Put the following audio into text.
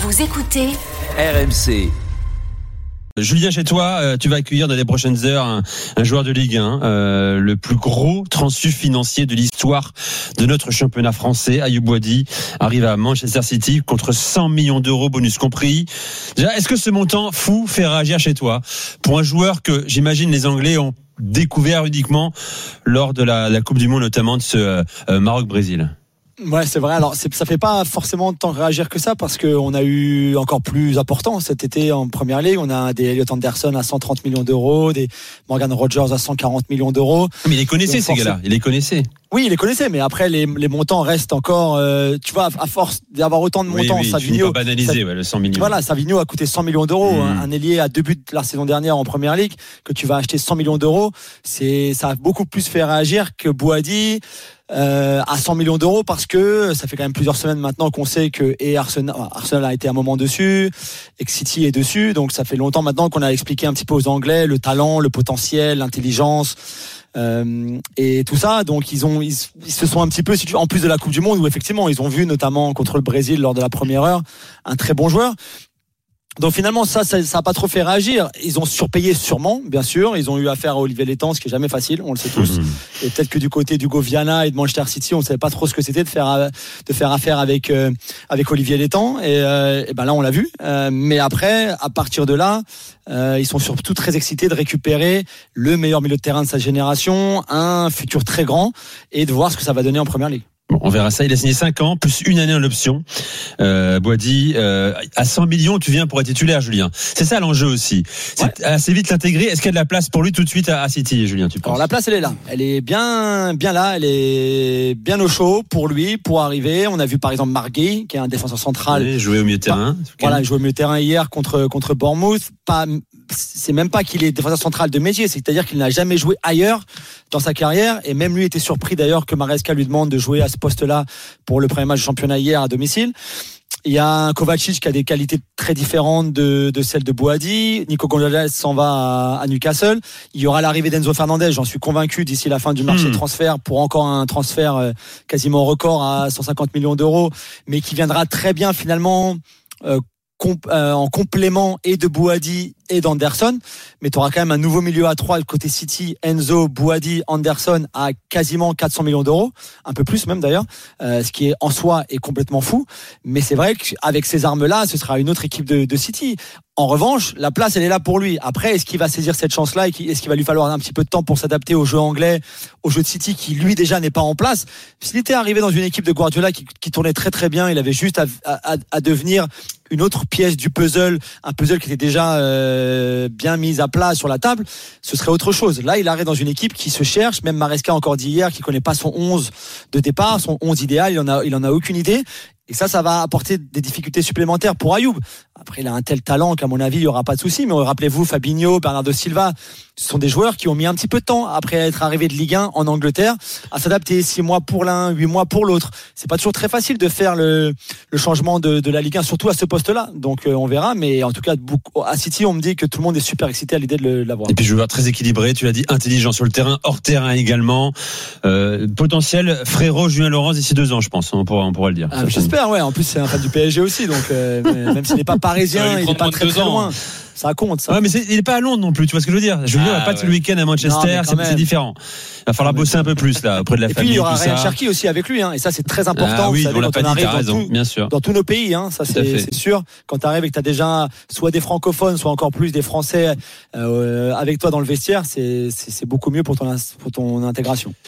Vous écoutez RMC. Julien, chez toi, tu vas accueillir dans les prochaines heures un joueur de Ligue 1, le plus gros transfert financier de l'histoire de notre championnat français. Ayoub Boadi arrive à Manchester City contre 100 millions d'euros, bonus compris. Déjà, est-ce que ce montant fou fait réagir chez toi pour un joueur que j'imagine les Anglais ont découvert uniquement lors de la Coupe du Monde, notamment de ce Maroc-Brésil? Ouais, c'est vrai. Alors, ça fait pas forcément tant réagir que ça parce qu'on a eu encore plus important cet été en Première Ligue. On a des Elliot Anderson à 130 millions d'euros, des Morgan Rogers à 140 millions d'euros. Mais il les connaissait, ces gars-là. Il les connaissait. Oui, il les connaissait, mais après les montants restent encore. Tu vois, à force d'avoir autant de montants, Savigno, banaliser, le 100 millions. Voilà, Savigno a coûté 100 millions d'euros. Un ailier à 2 buts la saison dernière en Première Ligue que tu vas acheter 100 millions d'euros, ça a beaucoup plus fait réagir que Boadi. À 100 millions d'euros parce que ça fait quand même plusieurs semaines maintenant qu'on sait que Arsenal a été un moment dessus et que City est dessus, donc ça fait longtemps maintenant qu'on a expliqué un petit peu aux Anglais le talent, le potentiel, l'intelligence et tout ça. Donc ils se sont un petit peu, en plus de la Coupe du Monde où effectivement ils ont vu notamment contre le Brésil lors de la première heure un très bon joueur. Donc finalement ça a pas trop fait réagir. Ils ont surpayé sûrement, bien sûr. Ils ont eu affaire à Olivier Létang, ce qui est jamais facile, on le sait tous. Et peut-être que du côté d'Hugo Viana et de Manchester City, on savait pas trop ce que c'était de faire affaire avec Olivier Létang. Et ben là on l'a vu. Mais après, à partir de là, ils sont surtout très excités de récupérer le meilleur milieu de terrain de sa génération, un futur très grand, et de voir ce que ça va donner en Première Ligue. Bon, on verra ça. Il a signé 5 ans, plus une année en option. Boadi, à 100 millions, tu viens pour être titulaire, Julien. C'est ça l'enjeu aussi. C'est assez vite l'intégrer. Est-ce qu'il y a de la place pour lui tout de suite à City, Julien, tu penses? Alors la place, elle est là. Elle est bien là. Elle est bien au chaud pour lui, pour arriver. On a vu par exemple Marguerite, qui est un défenseur central. Oui, jouer au milieu de terrain. Voilà, jouer au milieu de terrain hier contre Bournemouth. C'est même pas qu'il est défenseur central de métier, c'est-à-dire qu'il n'a jamais joué ailleurs dans sa carrière, et même lui était surpris d'ailleurs que Maresca lui demande de jouer à ce poste-là pour le premier match du championnat hier à domicile. Il y a un Kovacic qui a des qualités très différentes de celles de Boadi. Nico Gonzalez s'en va à Newcastle. Il y aura l'arrivée d'Enzo Fernandez, j'en suis convaincu, d'ici la fin du marché de transfert, pour encore un transfert quasiment record à 150 millions d'euros, mais qui viendra très bien finalement en complément et de Boadi et d'Anderson, mais tu auras quand même un nouveau milieu à 3 côté City, Enzo, Boadi, Anderson à quasiment 400 millions d'euros, un peu plus même d'ailleurs, ce qui est en soi est complètement fou, mais c'est vrai qu'avec ces armes-là, ce sera une autre équipe de City. En revanche, la place, elle est là pour lui. Après, est-ce qu'il va saisir cette chance-là et est-ce qu'il va lui falloir un petit peu de temps pour s'adapter au jeu anglais, au jeu de City qui, lui, déjà n'est pas en place? S'il était arrivé dans une équipe de Guardiola qui tournait très très bien, il avait juste à devenir une autre pièce du puzzle, un puzzle qui était déjà bien mis à plat sur la table, ce serait autre chose. Là, il arrive dans une équipe qui se cherche, même Maresca encore dit hier, qui connaît pas son 11 de départ, son 11 idéal, il en a aucune idée. Et ça va apporter des difficultés supplémentaires pour Ayoub. Après, il a un tel talent qu'à mon avis, il n'y aura pas de souci. Mais rappelez-vous, Fabinho, Bernardo Silva, ce sont des joueurs qui ont mis un petit peu de temps après être arrivés de Ligue 1 en Angleterre à s'adapter. 6 mois pour l'un, 8 mois pour l'autre. C'est pas toujours très facile de faire le changement de la Ligue 1, surtout à ce poste-là. Donc, on verra. Mais en tout cas, à City, on me dit que tout le monde est super excité à l'idée de l'avoir. Et puis, joueur très équilibré. Tu l'as dit, intelligent sur le terrain, hors terrain également. Potentiel frérot Julien Laurens d'ici 2 ans, je pense. On pourra le dire. J'espère, ouais. En plus, c'est un fan du PSG aussi. Donc, même s'il n'est pas parisien, il n'est pas très loin. Ça compte, ça. Ouais, mais il n'est pas à Londres non plus, tu vois ce que je veux dire. Julien va pas tout le week-end à Manchester, c'est différent. Il va falloir bosser un peu plus là auprès de la famille. Et puis il y aura Ryan Cherki aussi avec lui, et ça c'est très important. Oui, vous savez, quand on arrive dans tous nos pays, ça c'est sûr. Quand tu arrives et que tu as déjà soit des francophones, soit encore plus des Français avec toi dans le vestiaire, c'est beaucoup mieux pour ton intégration.